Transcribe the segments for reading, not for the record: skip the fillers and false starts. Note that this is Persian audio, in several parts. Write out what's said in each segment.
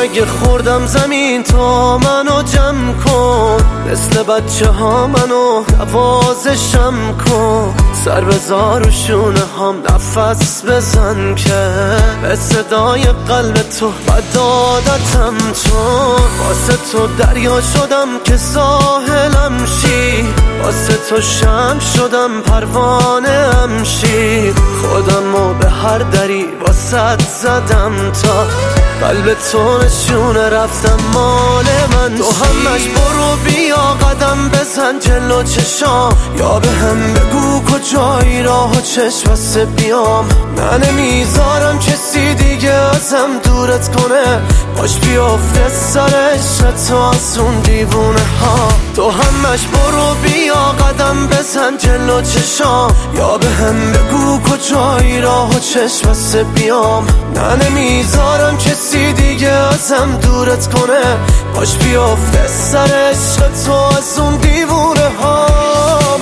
اگه خوردم زمین تو منو جمع کن، مثل بچه ها منو نوازشم کن، سر بذار و شونه هم نفس بزن که به صدای قلب تو بد عادتم، چون واسه تو دریا شدم که ساحلم شی، واسه تو شمع شدم پروانه ام شی، خودمو به هر دری واسط زدم تا قلب تو نشونه رفتم مال من. تو همش برو بیا قدم بزن جلو چشام، یا به هم بگو کجایی راه و چشم بسته بیام. نه نمیذارم کسی دیگه ازم دورت کنه، باش بیافته سر عشق تو از اون دیوونه ها. تو همش برو بیا قدم بزن جلو چشام، یا به هم بگو کجایی راه و چشم بسته بیام. نه نمیذارم کسی دیگه ازم دورت کنه، باش بیافته سر عشق تو از اون دیوونه هام.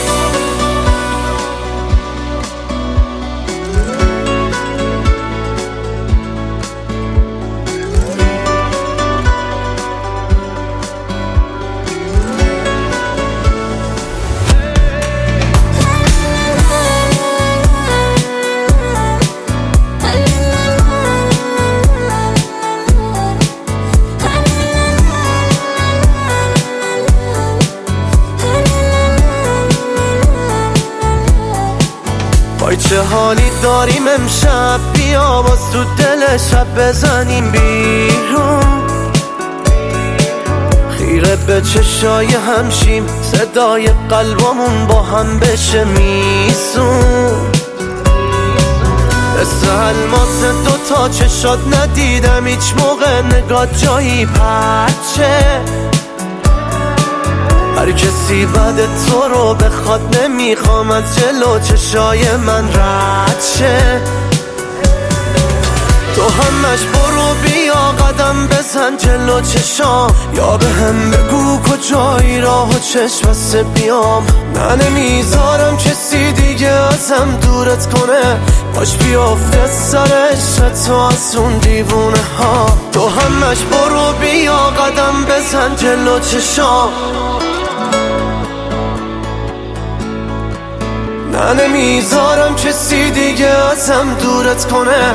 وای چه حالی داریم امشب، بیا باز تو دل شب بزنیم بیرون، خیره به چشای همشیم، صدای قلبمون با هم بشه میسون. مثل الماس دوتا چشات ندیدم هیچ موقع نگاه جایی پرچه، هر کسی بعد تو رو بخواد نمیخوام از جلو چشای من رد شه. تو همش برو بیا قدم بزن جلو چشام، یا به هم بگو کجایی راه و چشم بسته بیام. نه نمیذارم کسی دیگه ازم دورت کنه، باش بیافته سر عشق تو از اون دیوونه ها. تو همش برو بیا قدم بزن جلو چشام، نه نمیذارم کسی دیگه ازم دورت کنه.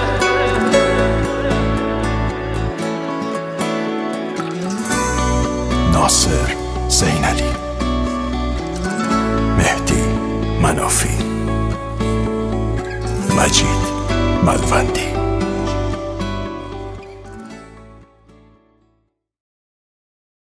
ناصر زینلی، مهدی منافی، مجید ملوندی.